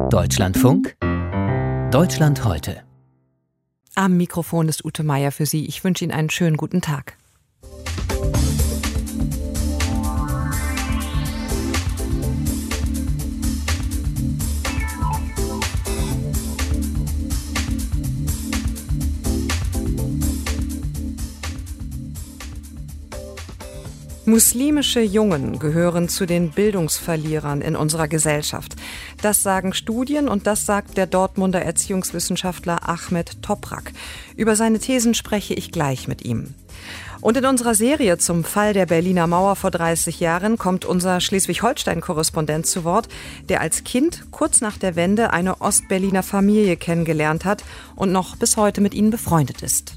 Deutschlandfunk, Deutschland heute. Am Mikrofon ist Ute Meier für Sie. Ich wünsche Ihnen einen schönen guten Tag. Muslimische Jungen gehören zu den Bildungsverlierern in unserer Gesellschaft. Das sagen Studien und das sagt der Dortmunder Erziehungswissenschaftler Ahmet Toprak. Über seine Thesen spreche ich gleich mit ihm. Und in unserer Serie zum Fall der Berliner Mauer vor 30 Jahren kommt unser Schleswig-Holstein-Korrespondent zu Wort, der als Kind kurz nach der Wende eine Ostberliner Familie kennengelernt hat und noch bis heute mit ihnen befreundet ist.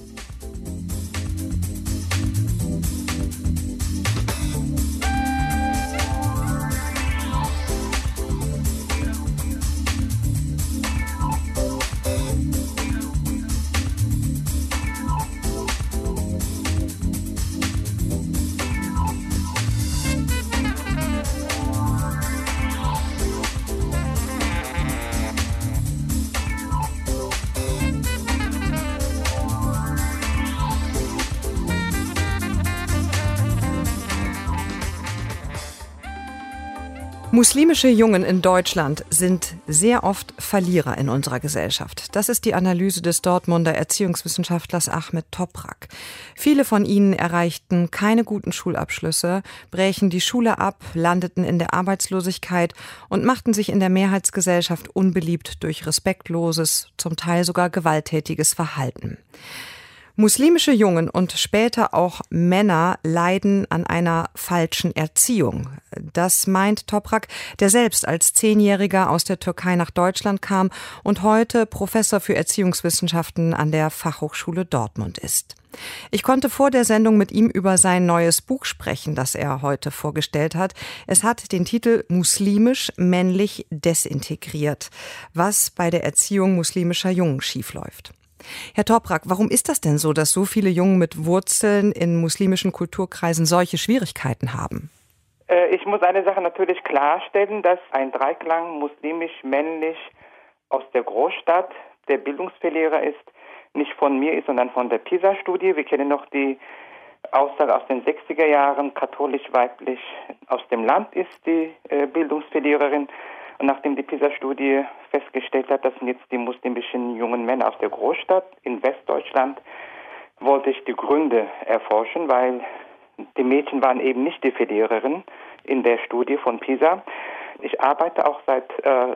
Muslimische Jungen in Deutschland sind sehr oft Verlierer in unserer Gesellschaft. Das ist die Analyse des Dortmunder Erziehungswissenschaftlers Ahmet Toprak. Viele von ihnen erreichten keine guten Schulabschlüsse, brächen die Schule ab, landeten in der Arbeitslosigkeit und machten sich in der Mehrheitsgesellschaft unbeliebt durch respektloses, zum Teil sogar gewalttätiges Verhalten. Muslimische Jungen und später auch Männer leiden an einer falschen Erziehung. Das meint Toprak, der selbst als 10-Jähriger aus der Türkei nach Deutschland kam und heute Professor für Erziehungswissenschaften an der Fachhochschule Dortmund ist. Ich konnte vor der Sendung mit ihm über sein neues Buch sprechen, das er heute vorgestellt hat. Es hat den Titel Muslimisch, männlich desintegriert, was bei der Erziehung muslimischer Jungen schiefläuft. Herr Toprak, warum ist das denn so, dass so viele Jungen mit Wurzeln in muslimischen Kulturkreisen solche Schwierigkeiten haben? Ich muss eine Sache natürlich klarstellen, dass ein Dreiklang muslimisch-männlich aus der Großstadt der Bildungsverlierer ist, nicht von mir ist, sondern von der PISA-Studie. Wir kennen noch die Aussage aus den 60er Jahren, katholisch-weiblich aus dem Land ist die Bildungsverliererin. Und nachdem die PISA-Studie festgestellt hat, das sind jetzt die muslimischen jungen Männer aus der Großstadt in Westdeutschland, wollte ich die Gründe erforschen, weil die Mädchen waren eben nicht die Verliererin in der Studie von PISA. Ich arbeite auch seit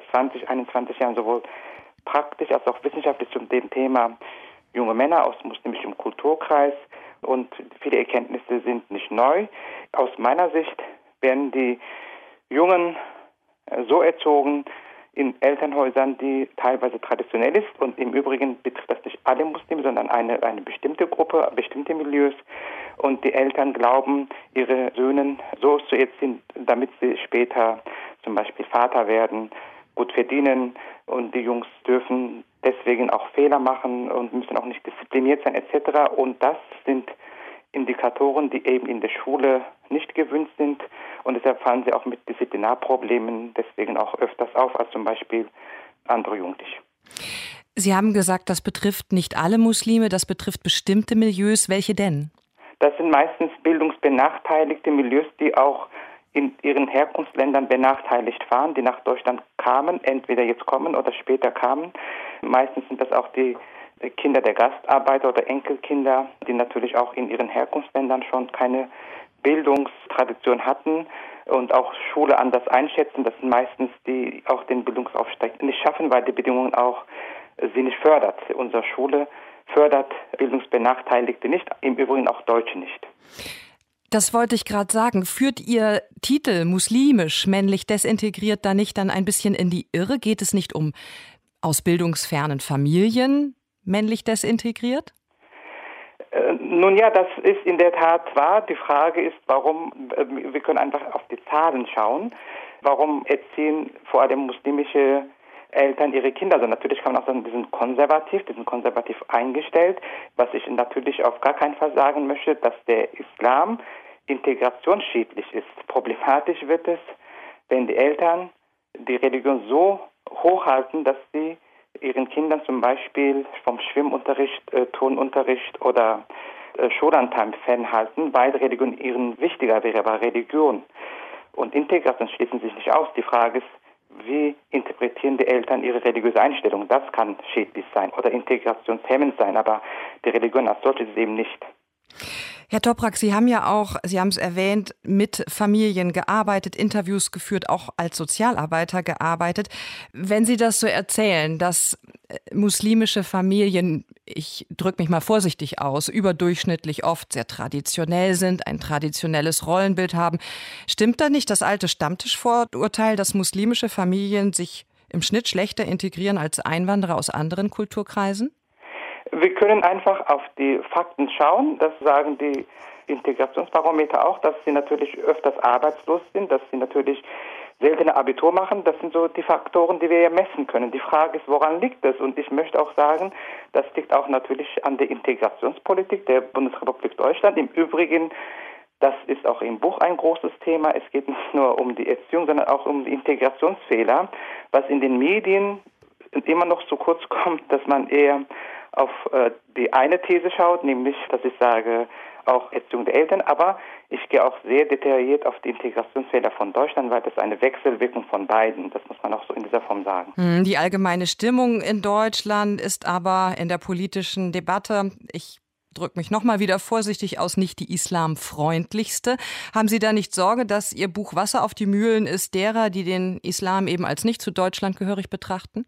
21 Jahren sowohl praktisch als auch wissenschaftlich zu dem Thema junge Männer aus muslimischem Kulturkreis und viele Erkenntnisse sind nicht neu. Aus meiner Sicht werden die Jungen so erzogen in Elternhäusern, die teilweise traditionell ist und im Übrigen betrifft das nicht alle Muslime, sondern eine bestimmte Gruppe, bestimmte Milieus und die Eltern glauben, ihre Söhne so zu erziehen, damit sie später zum Beispiel Vater werden, gut verdienen und die Jungs dürfen deswegen auch Fehler machen und müssen auch nicht diszipliniert sein etc. Und das sind Indikatoren, die eben in der Schule nicht gewünscht sind und deshalb fallen sie auch mit Disziplinarproblemen deswegen auch öfters auf als zum Beispiel andere Jugendliche. Sie haben gesagt, das betrifft nicht alle Muslime, das betrifft bestimmte Milieus. Welche denn? Das sind meistens bildungsbenachteiligte Milieus, die auch in ihren Herkunftsländern benachteiligt waren, die nach Deutschland kamen, entweder jetzt kommen oder später kamen. Meistens sind das auch die Kinder der Gastarbeiter oder Enkelkinder, die natürlich auch in ihren Herkunftsländern schon keine Bildungstradition hatten und auch Schule anders einschätzen. Das sind meistens die auch den Bildungsaufstieg nicht schaffen, weil die Bedingungen auch sie nicht fördert. Unsere Schule fördert Bildungsbenachteiligte nicht, im Übrigen auch Deutsche nicht. Das wollte ich gerade sagen. Führt Ihr Titel muslimisch, männlich desintegriert da nicht dann ein bisschen in die Irre? Geht es nicht um aus bildungsfernen Familien männlich desintegriert? Nun ja, das ist in der Tat wahr. Die Frage ist, warum, wir können einfach auf die Zahlen schauen, warum erziehen vor allem muslimische Eltern ihre Kinder? Also natürlich kann man auch sagen, die sind konservativ eingestellt. Was ich natürlich auf gar keinen Fall sagen möchte, dass der Islam integrationsschädlich ist. Problematisch wird es, wenn die Eltern die Religion so hochhalten, dass sie ihren Kindern zum Beispiel vom Schwimmunterricht, Turnunterricht oder Schullandheim fernhalten, weil Religion ihnen wichtiger wäre, aber Religion und Integration schließen sich nicht aus. Die Frage ist, wie interpretieren die Eltern ihre religiöse Einstellung? Das kann schädlich sein oder integrationshemmend sein, aber die Religion als solches eben nicht. Herr Toprak, Sie haben ja auch, Sie haben es erwähnt, mit Familien gearbeitet, Interviews geführt, auch als Sozialarbeiter gearbeitet. Wenn Sie das so erzählen, dass muslimische Familien, ich drücke mich mal vorsichtig aus, überdurchschnittlich oft sehr traditionell sind, ein traditionelles Rollenbild haben, stimmt da nicht das alte Stammtischvorurteil, dass muslimische Familien sich im Schnitt schlechter integrieren als Einwanderer aus anderen Kulturkreisen? Wir können einfach auf die Fakten schauen. Das sagen die Integrationsbarometer auch, dass sie natürlich öfters arbeitslos sind, dass sie natürlich seltener Abitur machen. Das sind so die Faktoren, die wir ja messen können. Die Frage ist, woran liegt das? Und ich möchte auch sagen, das liegt auch natürlich an der Integrationspolitik der Bundesrepublik Deutschland. Im Übrigen, das ist auch im Buch ein großes Thema. Es geht nicht nur um die Erziehung, sondern auch um die Integrationsfehler, was in den Medien immer noch zu kurz kommt, dass man eher auf die eine These schaut, nämlich, dass ich sage, auch Erziehung der Eltern, aber ich gehe auch sehr detailliert auf die Integrationsfehler von Deutschland, weil das eine Wechselwirkung von beiden, das muss man auch so in dieser Form sagen. Die allgemeine Stimmung in Deutschland ist aber in der politischen Debatte, ich drücke mich nochmal wieder vorsichtig aus, nicht die islamfreundlichste. Haben Sie da nicht Sorge, dass Ihr Buch Wasser auf die Mühlen ist derer, die den Islam eben als nicht zu Deutschland gehörig betrachten?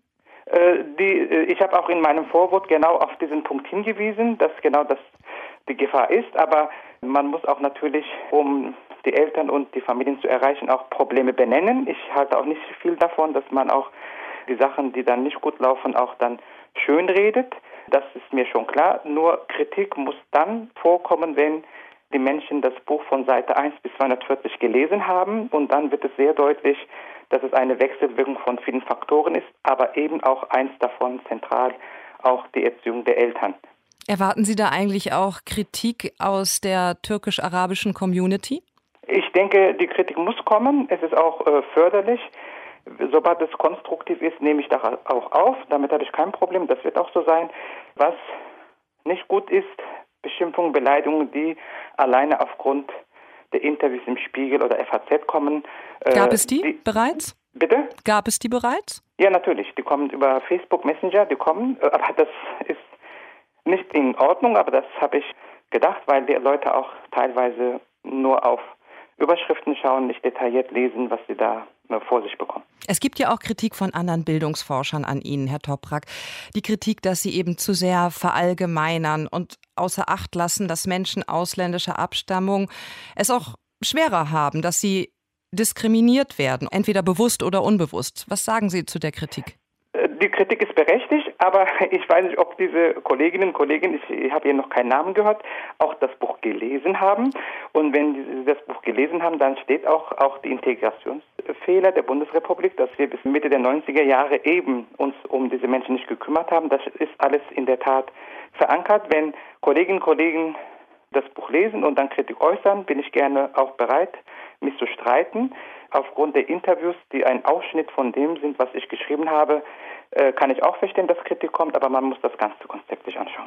Ich habe auch in meinem Vorwort genau auf diesen Punkt hingewiesen, dass genau das die Gefahr ist, aber man muss auch natürlich, um die Eltern und die Familien zu erreichen, auch Probleme benennen. Ich halte auch nicht viel davon, dass man auch die Sachen, die dann nicht gut laufen, auch dann schönredet. Das ist mir schon klar. Nur Kritik muss dann vorkommen, wenn die Menschen das Buch von Seite 1 bis 240 gelesen haben, und dann wird es sehr deutlich, dass es eine Wechselwirkung von vielen Faktoren ist, aber eben auch eins davon zentral, auch die Erziehung der Eltern. Erwarten Sie da eigentlich auch Kritik aus der türkisch-arabischen Community? Ich denke, die Kritik muss kommen. Es ist auch förderlich. Sobald es konstruktiv ist, nehme ich das auch auf. Damit habe ich kein Problem. Das wird auch so sein. Was nicht gut ist, Beschimpfungen, Beleidigungen, die alleine aufgrund der Interviews im Spiegel oder FAZ kommen. Gab es die bereits? Bitte? Gab es die bereits? Ja, natürlich. Die kommen über Facebook Messenger, die kommen. Aber das ist nicht in Ordnung, aber das habe ich gedacht, weil die Leute auch teilweise nur auf Überschriften schauen, nicht detailliert lesen, was sie da vor sich bekommen. Es gibt ja auch Kritik von anderen Bildungsforschern an Ihnen, Herr Toprak. Die Kritik, dass Sie eben zu sehr verallgemeinern und außer Acht lassen, dass Menschen ausländischer Abstammung es auch schwerer haben, dass sie diskriminiert werden, entweder bewusst oder unbewusst. Was sagen Sie zu der Kritik? Die Kritik ist berechtigt, aber ich weiß nicht, ob diese Kolleginnen und Kollegen, ich habe hier noch keinen Namen gehört, auch das Buch gelesen haben. Und wenn sie das Buch gelesen haben, dann steht auch die Integrationsfehler der Bundesrepublik, dass wir bis Mitte der 90er Jahre eben uns um diese Menschen nicht gekümmert haben. Das ist alles in der Tat verankert. Wenn Kolleginnen und Kollegen das Buch lesen und dann Kritik äußern, bin ich gerne auch bereit, mich zu streiten. Aufgrund der Interviews, die ein Ausschnitt von dem sind, was ich geschrieben habe, kann ich auch verstehen, dass Kritik kommt, aber man muss das ganze Konzept sich anschauen.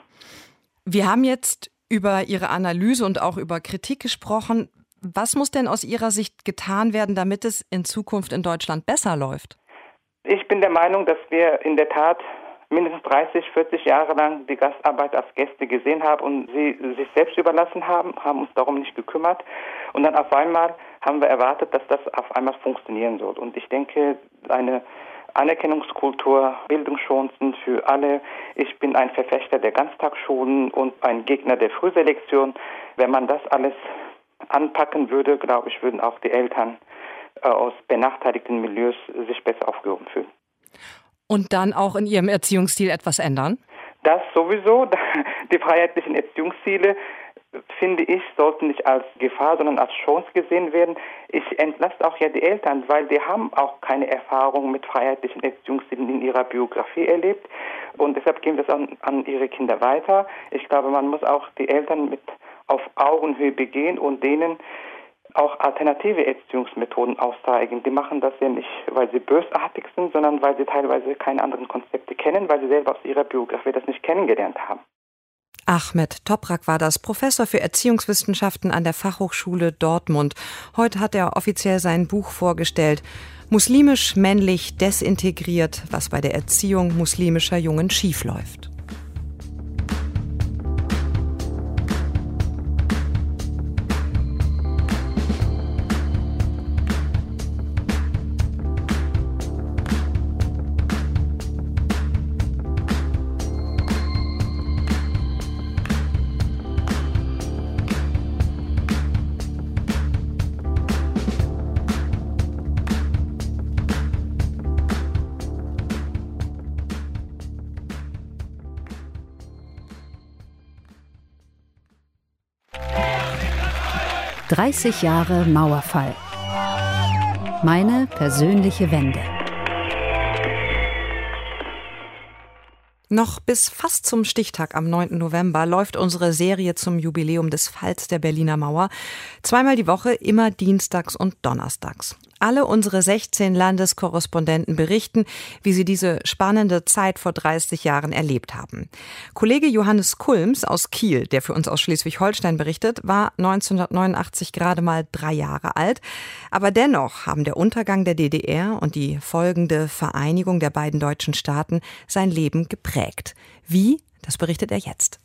Wir haben jetzt über Ihre Analyse und auch über Kritik gesprochen. Was muss denn aus Ihrer Sicht getan werden, damit es in Zukunft in Deutschland besser läuft? Ich bin der Meinung, dass wir in der Tat mindestens 30, 40 Jahre lang die Gastarbeit als Gäste gesehen haben und sie sich selbst überlassen haben uns darum nicht gekümmert. Und dann auf einmal haben wir erwartet, dass das auf einmal funktionieren soll. Und ich denke, eine Anerkennungskultur, Bildungschancen für alle. Ich bin ein Verfechter der Ganztagsschulen und ein Gegner der Frühselektion. Wenn man das alles anpacken würde, glaube ich, würden auch die Eltern aus benachteiligten Milieus sich besser aufgehoben fühlen. Und dann auch in Ihrem Erziehungsstil etwas ändern? Das sowieso. Die freiheitlichen Erziehungsziele, finde ich, sollten nicht als Gefahr, sondern als Chance gesehen werden. Ich entlasse auch ja die Eltern, weil die haben auch keine Erfahrung mit freiheitlichen Erziehungszielen in ihrer Biografie erlebt. Und deshalb geben wir das an ihre Kinder weiter. Ich glaube, man muss auch die Eltern mit auf Augenhöhe begehen und denen auch alternative Erziehungsmethoden aufzeigen. Die machen das ja nicht, weil sie bösartig sind, sondern weil sie teilweise keine anderen Konzepte kennen, weil sie selber aus ihrer Biografie das nicht kennengelernt haben. Ahmet Toprak war das, Professor für Erziehungswissenschaften an der Fachhochschule Dortmund. Heute hat er offiziell sein Buch vorgestellt. Muslimisch männlich desintegriert, was bei der Erziehung muslimischer Jungen schiefläuft. »30 Jahre Mauerfall. Meine persönliche Wende.« Noch bis fast zum Stichtag am 9. November läuft unsere Serie zum Jubiläum des Falls der Berliner Mauer. Zweimal die Woche, immer dienstags und donnerstags. Alle unsere 16 Landeskorrespondenten berichten, wie sie diese spannende Zeit vor 30 Jahren erlebt haben. Kollege Johannes Kulms aus Kiel, der für uns aus Schleswig-Holstein berichtet, war 1989 gerade mal 3 Jahre alt. Aber dennoch haben der Untergang der DDR und die folgende Vereinigung der beiden deutschen Staaten sein Leben geprägt. Wie? Das berichtet er jetzt.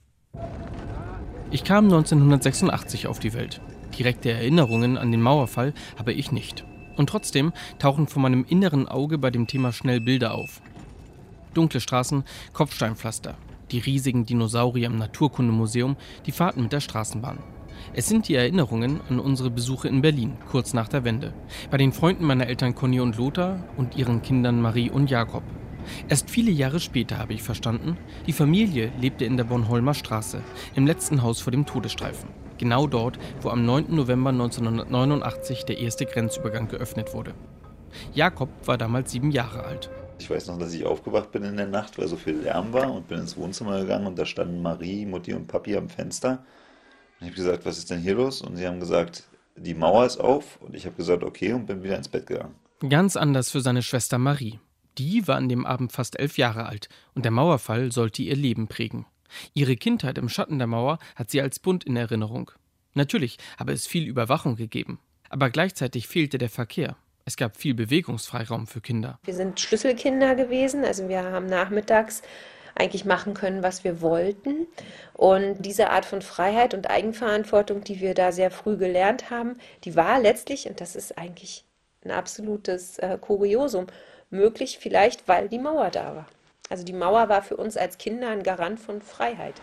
Ich kam 1986 auf die Welt. Direkte Erinnerungen an den Mauerfall habe ich nicht. Und trotzdem tauchen vor meinem inneren Auge bei dem Thema schnell Bilder auf. Dunkle Straßen, Kopfsteinpflaster, die riesigen Dinosaurier im Naturkundemuseum, die Fahrten mit der Straßenbahn. Es sind die Erinnerungen an unsere Besuche in Berlin, kurz nach der Wende. Bei den Freunden meiner Eltern Conny und Lothar und ihren Kindern Marie und Jakob. Erst viele Jahre später habe ich verstanden, die Familie lebte in der Bornholmer Straße, im letzten Haus vor dem Todesstreifen. Genau dort, wo am 9. November 1989 der erste Grenzübergang geöffnet wurde. Jakob war damals 7 Jahre alt. Ich weiß noch, dass ich aufgewacht bin in der Nacht, weil so viel Lärm war, und bin ins Wohnzimmer gegangen und da standen Marie, Mutti und Papi am Fenster. Und ich habe gesagt, was ist denn hier los? Und sie haben gesagt, die Mauer ist auf. Und ich habe gesagt, okay, und bin wieder ins Bett gegangen. Ganz anders für seine Schwester Marie. Die war an dem Abend fast 11 Jahre alt und der Mauerfall sollte ihr Leben prägen. Ihre Kindheit im Schatten der Mauer hat sie als bunt in Erinnerung. Natürlich habe es viel Überwachung gegeben, aber gleichzeitig fehlte der Verkehr. Es gab viel Bewegungsfreiraum für Kinder. Wir sind Schlüsselkinder gewesen, also wir haben nachmittags eigentlich machen können, was wir wollten. Und diese Art von Freiheit und Eigenverantwortung, die wir da sehr früh gelernt haben, die war letztlich, und das ist eigentlich ein absolutes Kuriosum, möglich vielleicht, weil die Mauer da war. Also die Mauer war für uns als Kinder ein Garant von Freiheit.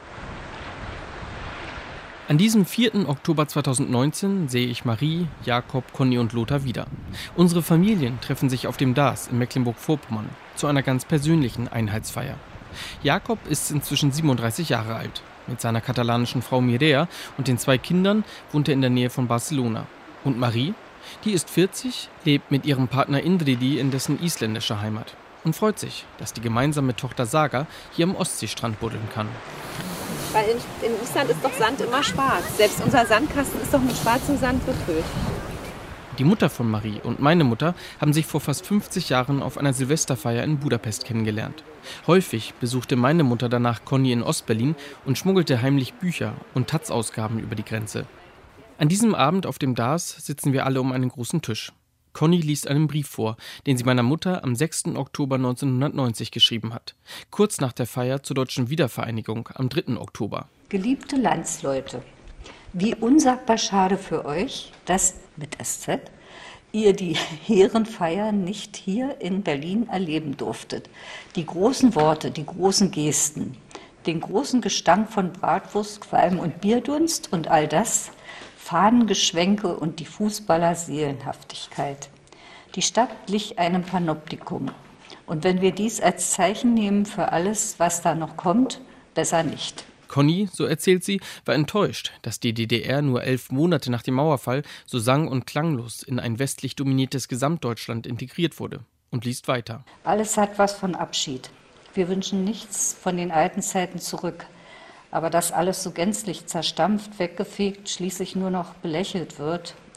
An diesem 4. Oktober 2019 sehe ich Marie, Jakob, Conny und Lothar wieder. Unsere Familien treffen sich auf dem Darß in Mecklenburg-Vorpommern zu einer ganz persönlichen Einheitsfeier. Jakob ist inzwischen 37 Jahre alt. Mit seiner katalanischen Frau Mireia und den 2 Kindern wohnt er in der Nähe von Barcelona. Und Marie? Die ist 40, lebt mit ihrem Partner Indridi in dessen isländischer Heimat und freut sich, dass die gemeinsame Tochter Saga hier am Ostseestrand buddeln kann. Weil in Island ist doch Sand immer schwarz. Selbst unser Sandkasten ist doch mit schwarzem Sand befüllt. Die Mutter von Marie und meine Mutter haben sich vor fast 50 Jahren auf einer Silvesterfeier in Budapest kennengelernt. Häufig besuchte meine Mutter danach Conny in Ostberlin und schmuggelte heimlich Bücher und Taz-Ausgaben über die Grenze. An diesem Abend auf dem Darß sitzen wir alle um einen großen Tisch. Conny liest einen Brief vor, den sie meiner Mutter am 6. Oktober 1990 geschrieben hat. Kurz nach der Feier zur deutschen Wiedervereinigung am 3. Oktober. Geliebte Landsleute, wie unsagbar schade für euch, dass mit SZ ihr die Ehrenfeier nicht hier in Berlin erleben durftet. Die großen Worte, die großen Gesten, den großen Gestank von Bratwurst, Qualm und Bierdunst und all das, Fahnengeschwenke und die Fußballer-Seelenhaftigkeit. Die Stadt glich einem Panoptikum. Und wenn wir dies als Zeichen nehmen für alles, was da noch kommt, besser nicht. Conny, so erzählt sie, war enttäuscht, dass die DDR nur 11 Monate nach dem Mauerfall so sang- und klanglos in ein westlich dominiertes Gesamtdeutschland integriert wurde. Und liest weiter. Alles hat was von Abschied. Wir wünschen nichts von den alten Zeiten zurück. Aber dass alles so gänzlich zerstampft, weggefegt, schließlich nur noch belächelt wird,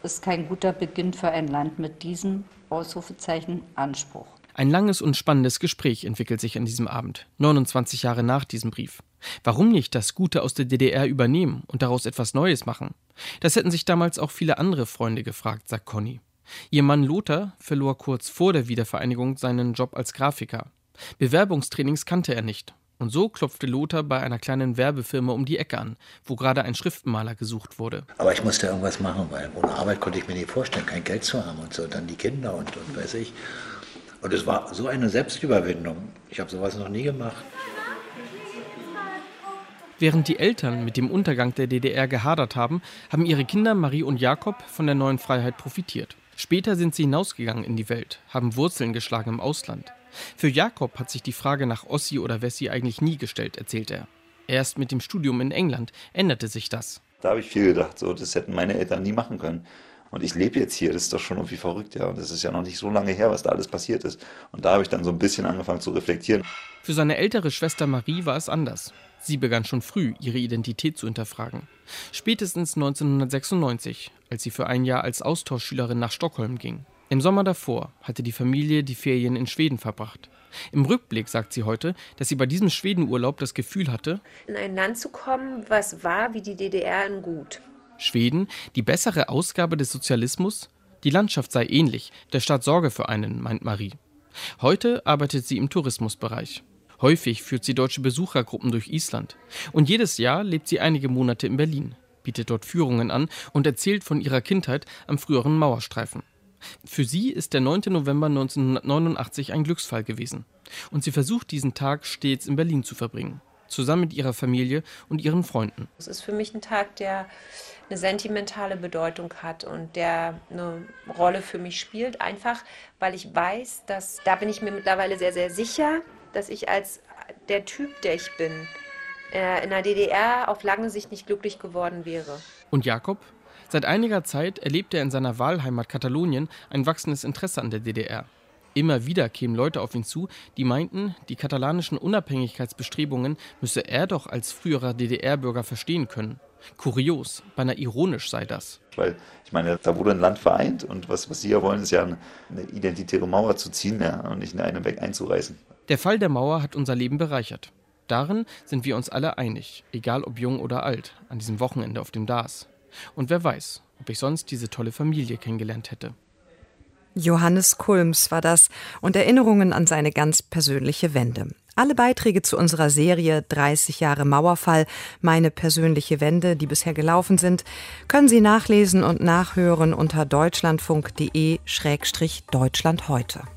ist kein guter Beginn für ein Land mit diesem Ausrufezeichen Anspruch. Ein langes und spannendes Gespräch entwickelt sich an diesem Abend, 29 Jahre nach diesem Brief. Warum nicht das Gute aus der DDR übernehmen und daraus etwas Neues machen? Das hätten sich damals auch viele andere Freunde gefragt, sagt Conny. Ihr Mann Lothar verlor kurz vor der Wiedervereinigung seinen Job als Grafiker. Bewerbungstrainings kannte er nicht. Und so klopfte Lothar bei einer kleinen Werbefirma um die Ecke an, wo gerade ein Schriftmaler gesucht wurde. Aber ich musste irgendwas machen, weil ohne Arbeit konnte ich mir nicht vorstellen, kein Geld zu haben und so. Dann die Kinder und weiß ich. Und es war so eine Selbstüberwindung. Ich habe sowas noch nie gemacht. Während die Eltern mit dem Untergang der DDR gehadert haben, haben ihre Kinder Marie und Jakob von der neuen Freiheit profitiert. Später sind sie hinausgegangen in die Welt, haben Wurzeln geschlagen im Ausland. Für Jakob hat sich die Frage nach Ossi oder Wessi eigentlich nie gestellt, erzählt er. Erst mit dem Studium in England änderte sich das. Da habe ich viel gedacht, so, das hätten meine Eltern nie machen können. Und ich lebe jetzt hier, das ist doch schon irgendwie verrückt, ja. Und das ist ja noch nicht so lange her, was da alles passiert ist. Und da habe ich dann so ein bisschen angefangen zu reflektieren. Für seine ältere Schwester Marie war es anders. Sie begann schon früh, ihre Identität zu hinterfragen. Spätestens 1996, als sie für ein Jahr als Austauschschülerin nach Stockholm ging. Im Sommer davor hatte die Familie die Ferien in Schweden verbracht. Im Rückblick sagt sie heute, dass sie bei diesem Schwedenurlaub das Gefühl hatte, in ein Land zu kommen, was war wie die DDR in gut. Schweden, die bessere Ausgabe des Sozialismus? Die Landschaft sei ähnlich, der Staat sorge für einen, meint Marie. Heute arbeitet sie im Tourismusbereich. Häufig führt sie deutsche Besuchergruppen durch Island. Und jedes Jahr lebt sie einige Monate in Berlin, bietet dort Führungen an und erzählt von ihrer Kindheit am früheren Mauerstreifen. Für sie ist der 9. November 1989 ein Glücksfall gewesen. Und sie versucht, diesen Tag stets in Berlin zu verbringen. Zusammen mit ihrer Familie und ihren Freunden. Es ist für mich ein Tag, der eine sentimentale Bedeutung hat und der eine Rolle für mich spielt. Einfach, weil ich weiß, dass, da bin ich mir mittlerweile sehr, sehr sicher, dass ich als der Typ, der ich bin, in der DDR auf lange Sicht nicht glücklich geworden wäre. Und Jakob? Seit einiger Zeit erlebt er in seiner Wahlheimat Katalonien ein wachsendes Interesse an der DDR. Immer wieder kämen Leute auf ihn zu, die meinten, die katalanischen Unabhängigkeitsbestrebungen müsse er doch als früherer DDR-Bürger verstehen können. Kurios, beinahe ironisch sei das. Weil, ich meine, da wurde ein Land vereint und was sie ja wollen, ist ja eine identitäre Mauer zu ziehen, ja, und nicht in einen Weg einzureißen. Der Fall der Mauer hat unser Leben bereichert. Darin sind wir uns alle einig, egal ob jung oder alt, an diesem Wochenende auf dem DAS. Und wer weiß, ob ich sonst diese tolle Familie kennengelernt hätte. Johannes Kulms war das und Erinnerungen an seine ganz persönliche Wende. Alle Beiträge zu unserer Serie 30 Jahre Mauerfall, meine persönliche Wende, die bisher gelaufen sind, können Sie nachlesen und nachhören unter deutschlandfunk.de/Deutschland heute.